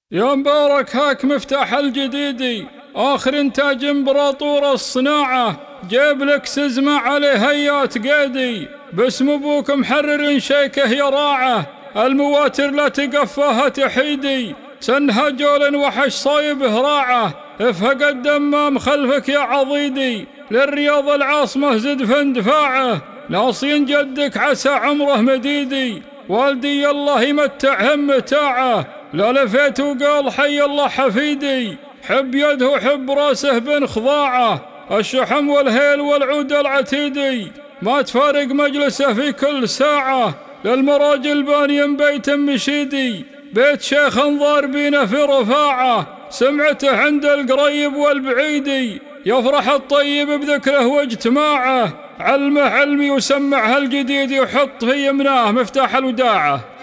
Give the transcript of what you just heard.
يا مبارك هاك مفتاح الجديدي، آخر إنتاج إمبراطور الصناعة، جيب لك سزمة عليه هيات قيدي، باسم أبوك محرر شيكه يا راعة، المواتر لا تقفاها تحيدي، سنها جول وحش صايبه راعة، افهق الدمام خلفك يا عضيدي، للرياض العاصمة زد في اندفاعه، ناصين جدك عسى عمره مديدي، والدي الله يمتعهم متاعه، لا لفيت وقال حي الله حفيدي، حب يده حب راسه بن خضاعه، الشحم والهيل والعود العتيدي، ما تفارق مجلسه في كل ساعة، للمراجل باني بيت مشيدي، بيت شيخ انظار بينا في رفاعه، سمعته عند القريب والبعيدي، يفرح الطيب بذكره واجتماعه، علمه علمي وسمعها الجديد وحط في يمناه مفتاح الوداعه.